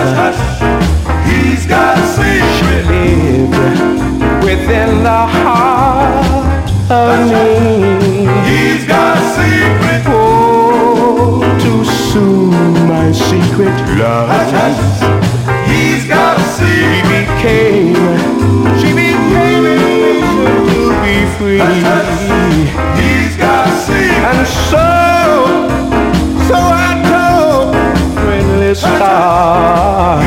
He's got a secret. She lived within the heart of me. He's got a secret. Oh, to soothe my secret love. He's got a secret. She became an angel to be free. He's got a secret. And so I told friendly star.